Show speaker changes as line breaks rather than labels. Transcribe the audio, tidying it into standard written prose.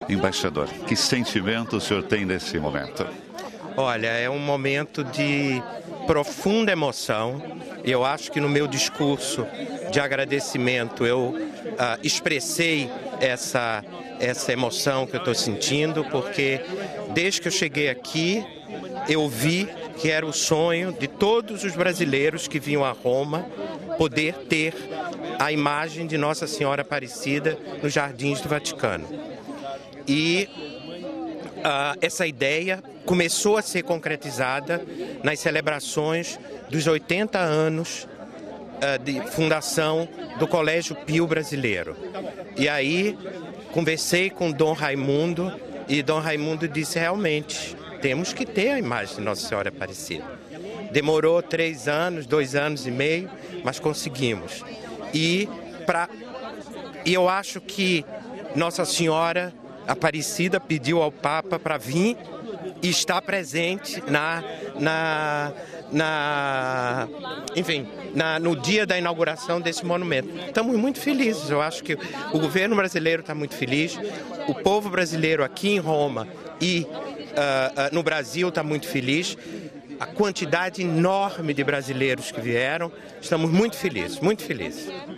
Embaixador, que sentimento o senhor tem nesse momento?
Olha, é um momento de profunda emoção. Eu acho que no meu discurso de agradecimento eu expressei essa emoção que eu estou sentindo, porque desde que eu cheguei aqui, eu vi que era o sonho de todos os brasileiros que vinham a Roma poder ter a imagem de Nossa Senhora Aparecida nos Jardins do Vaticano. E essa ideia começou a ser concretizada nas celebrações dos 80 anos de fundação do Colégio Pio Brasileiro. E aí conversei com Dom Raimundo e Dom Raimundo disse: realmente, temos que ter a imagem de Nossa Senhora Aparecida. Demorou 3 anos, 2 anos e meio, mas conseguimos. E eu acho que Nossa Senhora Aparecida pediu ao Papa para vir e estar presente no dia da inauguração desse monumento. Estamos muito felizes, eu acho que o governo brasileiro está muito feliz, o povo brasileiro aqui em Roma e no Brasil está muito feliz, a quantidade enorme de brasileiros que vieram, estamos muito felizes, muito felizes.